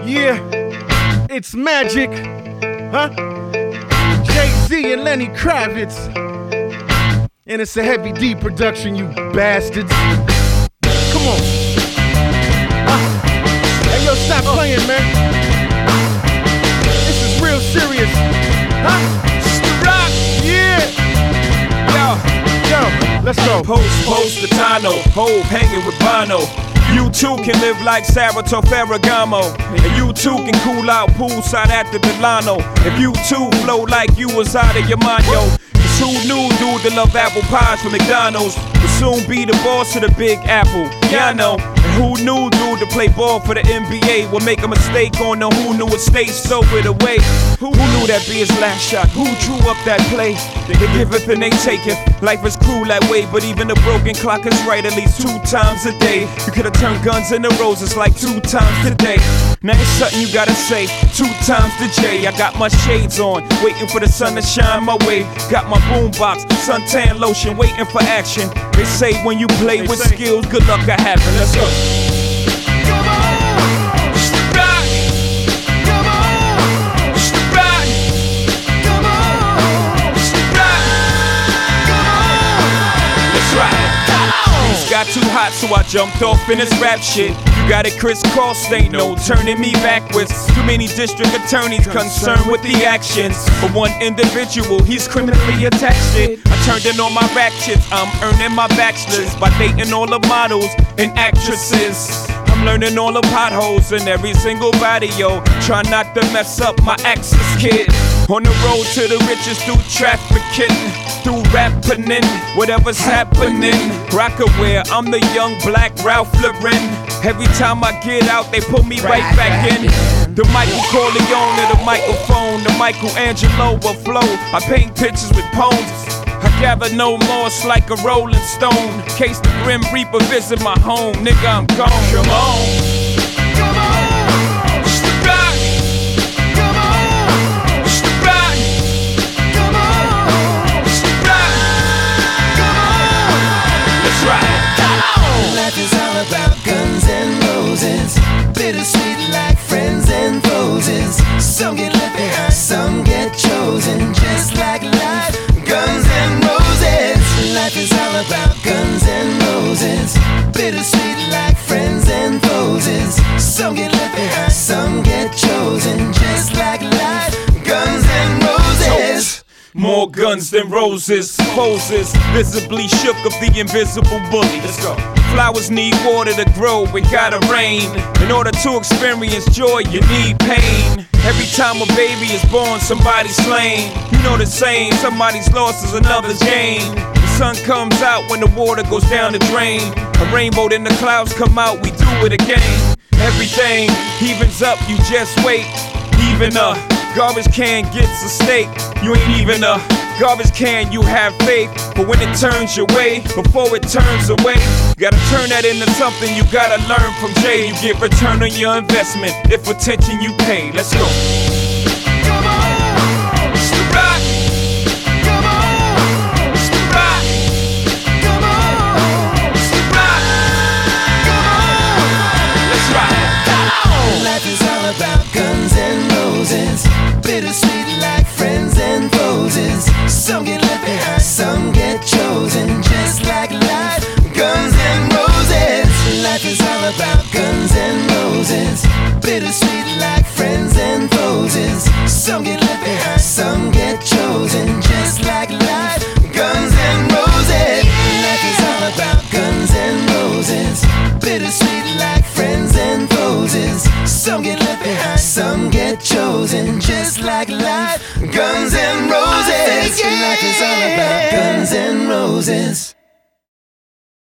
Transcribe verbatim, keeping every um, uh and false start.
Yeah, it's magic, huh? Jay-Z and Lenny Kravitz. And it's a Heavy D production, you bastards. Come on. Uh, hey, yo, stop playing, man. This is real serious. Huh? Rock, yeah. Yo, yo, let's go. Post, post, the Tano, Hove hanging with Bono. You too can live like Saratoga Ferragamo. And you too can cool out poolside at the Delano. If you too flow like you was out of your mind, yo. Cause who knew dude that love apple pies from McDonald's would soon be the boss of the Big Apple? Yeah, I know. And who knew dude to play ball for the N B A would make a mistake on the who knew estate, so it away. Who knew that be his last shot? Who drew up that play? They giveth and they taketh. Life is cruel that way, but even a broken clock is right at least two times a day. You could've turned guns into roses like two times today. Now it's something you gotta say, two times the J. I got my shades on, waiting for the sun to shine my way. Got my boombox, suntan lotion, waiting for action. They say when you play with skills, good luck will happen. Let's go. Come on, rock. Come on, rock. Come on, rock. Come on, let's ride. Things got too hot, so I jumped off in this rap shit. You got it crisscross, ain't no turning me backwards. Too many district attorneys concerned with the actions. For one individual, he's criminally attached it. I turned in all my rap shits, I'm earning my bachelor's by dating all the models and actresses. I'm learning all the potholes in every single body, yo. Try not to mess up my access, kid. On the road to the riches through trafficking, through rapping, whatever's happening. Rockaware, I'm the young black Ralph Lauren. Every time I get out, they put me right back in. The Michael Corleone of the microphone, the Michelangelo of flow. I paint pictures with poems. I gather no loss like a rolling stone. Case the Grim Reaper visit my home, nigga, I'm gone. Come on. come on, rock. Come on, rock. Come on, rock. Come on, let's ride. Life is all about guns and roses, bittersweet like friends and roses. Some get left behind, some get chosen, just like life. Guns and roses. Life is all about guns and roses, bittersweet like friends and roses. Some get left behind, some get chosen, just like life. Guns and roses. More guns than roses, poses visibly shook of the invisible bully. Let's go. Flowers need water to grow, it gotta rain. In order to experience joy, you need pain. Every time a baby is born, somebody's slain. You know the saying, somebody's loss is another's gain. The sun comes out when the water goes down the drain. A rainbow, then the clouds come out, we do it again. Everything evens up, you just wait. Even a garbage can gets a steak. You ain't even a garbage can, you have faith. But when it turns your way, before it turns away, you gotta turn that into something you gotta learn from Jay. You get return on your investment if attention you pay. Let's go. come on, rock. Come on, rock. Come on, rock. Come on, let's ride. Life is all about guns and roses, bittersweet like friends and roses. Some get left behind, some get chosen, just like life. Guns and roses. Life is all about guns and roses, bittersweet like friends and roses. Some get left behind, some get chosen, just like life. Guns and roses. Life is all about guns and roses, bittersweet like friends and roses. Some get left behind, some get chosen, just like life. Guns and roses. Life is all about guns and roses.